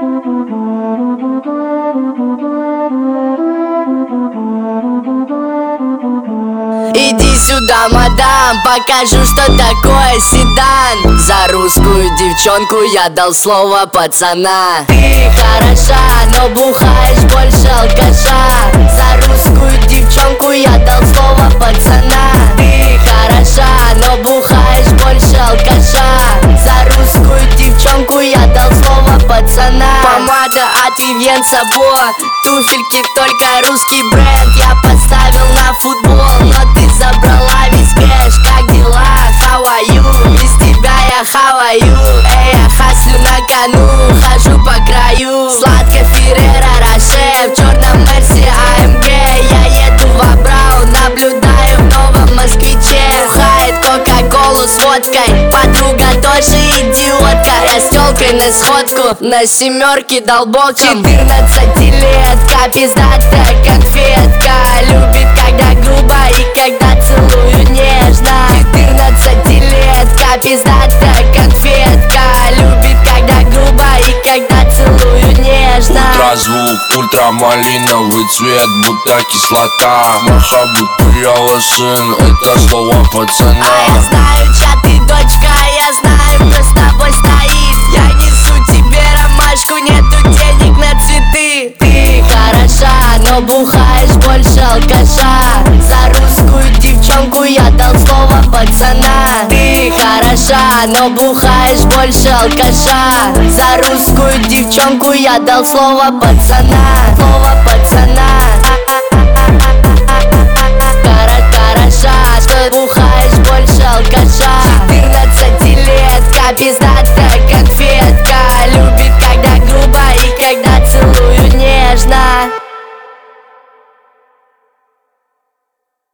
Иди сюда, мадам, покажу, что такое седан. За русскую девчонку я дал слово пацана. Ты хороша, но бухаешь больше алкаша. За русскую девчонку я дал слово пацана. Ты хороша, но бухаешь больше алкаша. За русскую девчонку я дал слово пацана. Помада от Vivienne Sabo, туфельки только русский бренд. Я поставил на футбол, но ты забрала весь кэш. Как дела? How are you? Без тебя я how are you? Эй, я хаслю на кону, хожу по краю. Сладко Ферреро Роше, в черном Мерсе АМГ. Я еду в Абрау, наблюдаю в новом москвиче. Бухает кока-колу с водкой, подруга тоже идиотка. Я с тёлкой на сходку, на семерке дал боком. 14-летка, пиздатая конфетка. Любит, когда грубо и когда целую нежно. 14-летка, пиздатая конфетка. Любит, когда грубо и когда целую нежно. Ультразвук, ультрамалиновый цвет, будто кислота. Махабут, я сын, это слово пацана. А я знаю, чья ты дочка, я знаю, кто с тобой стоит. Я несу тебе ромашку, нету денег на цветы. Ты хороша, но бухаешь больше алкаша. За русскую девчонку я дал слово пацана. Ты хороша, но бухаешь больше алкаша. За русскую девчонку я дал слово пацана. Слово пацана. Хороша, что бухаешь больше алкаша. 14-летка, пиздатая конфетка. Любит